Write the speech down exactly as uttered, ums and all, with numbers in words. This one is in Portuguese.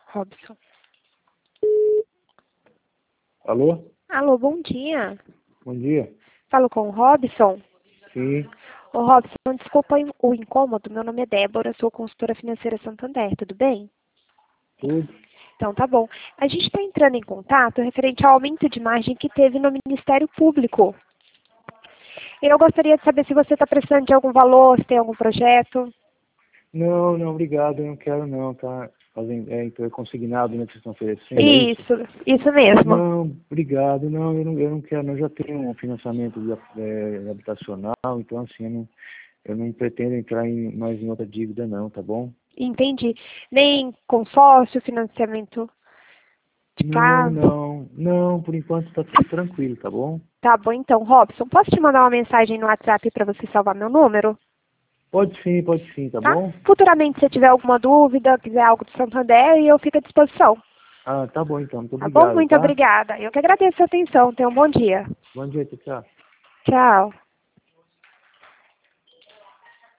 Robson. Alô? Alô, bom dia. Bom dia. Falo com o Robson. Sim. Ô, Robson, desculpa o incômodo. Meu nome é Débora, sou consultora financeira Santander, tudo bem? Tudo? Então, tá bom. A gente está entrando em contato referente ao aumento de margem que teve no Ministério Público. Eu gostaria de saber se você está precisando de algum valor, se tem algum projeto. Não, não, obrigado. Eu não quero não, tá? Fazendo, é, então é consignado, né, que vocês estão oferecendo, é isso? Isso, isso mesmo. Não, obrigado. Não, eu não, eu não quero, não. Eu já tenho um financiamento de, é, habitacional, então assim, eu não, eu não pretendo entrar em, mais em outra dívida não, tá bom? Entendi. Nem consórcio, financiamento de Não, casa. não, não, por enquanto tá tudo tranquilo, tá bom? Tá bom, então, Robson, posso te mandar uma mensagem no WhatsApp para você salvar meu número? Pode sim, pode sim, tá Tá? bom? Futuramente, se tiver alguma dúvida, quiser algo do Santander, eu fico à disposição. Ah, tá bom então, muito Tá bom? obrigado, Muito tá? obrigada. Eu que agradeço a atenção. Tenha um bom dia. Bom dia, tchau. Tchau.